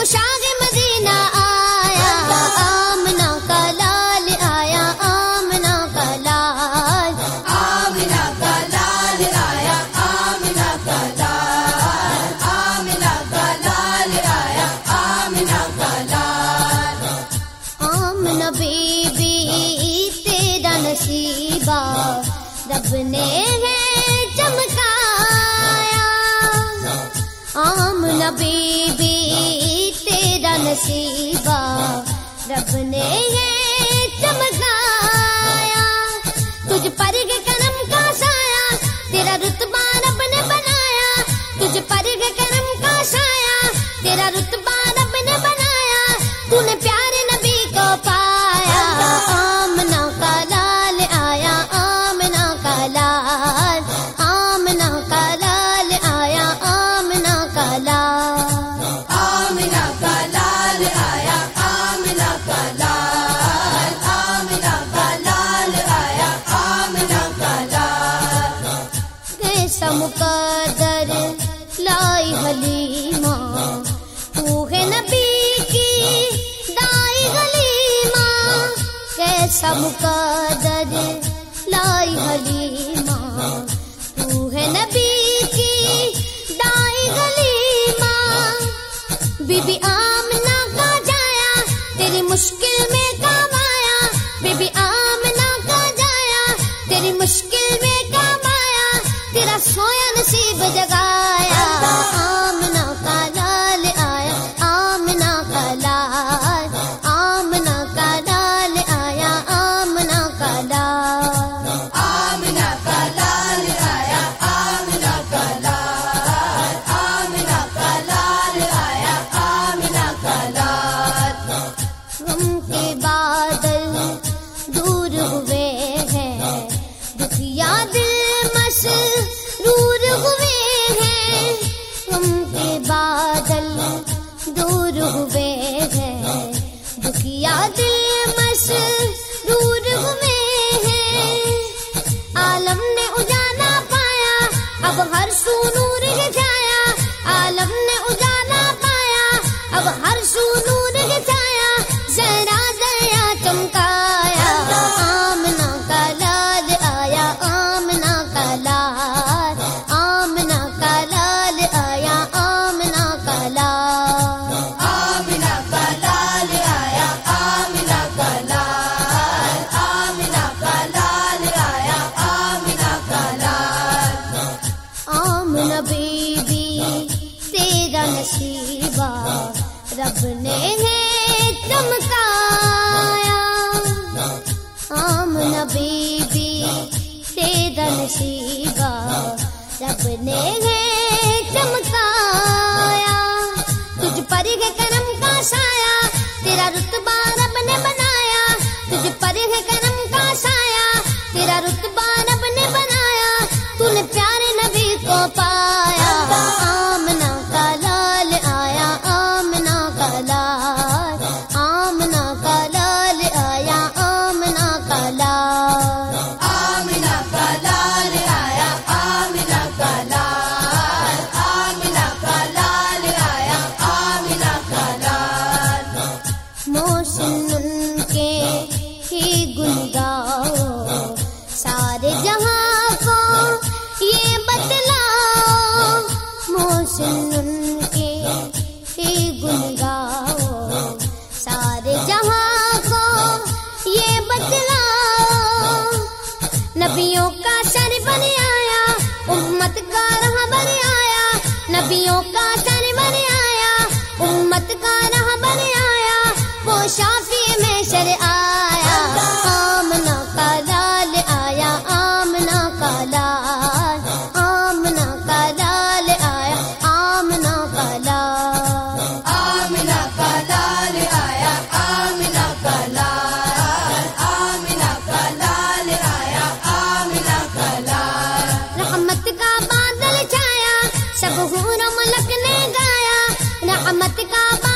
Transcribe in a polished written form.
شاہ مدینہ آیا، آمنہ کا لال آیا، آمنہ کا لال، آمنہ کا لال آیا، آمنہ کا لال، آمنہ کا لال آیا، آمنہ کا لال۔ آمنہ بی بی تیرا نصیبہ رب نے ہے چمکایا، آمنہ بی بی تیرا نصیبہ رب نے ہے چمکایا، تجھ پر کے کرم کا سایہ تیرا رتبہ رب نے بنایا، تجھ پر کے کرم کا سایہ تیرا رتبہ رب نے بنایا، تو نے پیارے نبی کو پایا، آمنہ کا لال آیا، آمنہ کا لال، آمنہ کا لال آیا، آمنہ کا لال، آمنہ کا لال آیا، آمنہ کا لال، آمنہ کا لال آیا، آمنہ کا لال۔ کیسا مقدر لائی حلیمہ، تو ہے نبی کی دائی حلیمہ، کیسا مقدر لائی حلیمہ، تو ہے نبی کی دائی حلیمہ، بی بی آمنہ کا جایا تیری مشکل میں کام آیا، بی بی آمنہ کا جایا تیری مشکل میں کام آیا، تیرا سویا نصیب جگایا، آمنہ کا لال آیا، آمنہ کا لال، آمنہ کا لال آیا، آمنہ کا لال، آمنہ کا لال آیا، آمنہ کا لال، آمنہ کا لال آیا، آمنہ کا لال۔ غم کے بادل دور ہوئے ہیں، دکھیا دل مسرور ہوئے ہیں، غم کے بادل دور ہوئے ہیں، دکھیا دل مسرور ہوئے ہیں، عالم نے اجالا پایا اب ہر سو نور ہے چھایا، عالم نے اجالا پایا اب ہر سو نور ہے چھایا، ذرا دیا چمکایا، آمنہ کا لال آیا، آمنہ کا لال، آمنہ کا لال آیا، آمنہ کا لال، آمنہ کا لال آیا، آمنہ کا لال، آمنہ کا لال آیا، آمنہ کا لال۔ آمنہ بی بی تیرا نصیبہ رب نے ہے چمکایا، آمنہ بی بی تیرا نصیبہ رب نے ہے چمکایا، تجھ پر ہے کرم کا سایہ تیرا رتبہ رب نے بنایا، تجھ پر ہے کرم کا سایہ تیرا رتبہ رب نے بنایا، تو نے پیارے نبی کو پایا، آمنہ کا لال آیا، آمنہ کا لال، آمنہ کا لال آیا، آمنہ کا لال، آمنہ کا لال آیا، آمنہ کا لال، آمنہ کا لال آیا، آمنہ کا لال۔ محسن ان کے ہی گن گاؤ، سارے جہاں کو یہ بتلاؤ، محسن ان کے ہی گن گاؤ، سارے جہاں کو یہ بتلاؤ، نبیوں کا سر بن آیا، امت کا رہبر آیا، نبیوں کا سر بن آیا، امت کا رہبر آیا، وہ شافی میں شر آیا، آمنہ کا لال آیا، آمنہ کا لال، آمنہ کا لال آیا، آمنہ کا لال، آمنہ کا لال آیا، آمنہ کا لال، آمنہ کا لال آیا، آمنہ کا لال۔ رحمت کا بادل چھایا، سب حور و ملک نے گایا، رحمت کا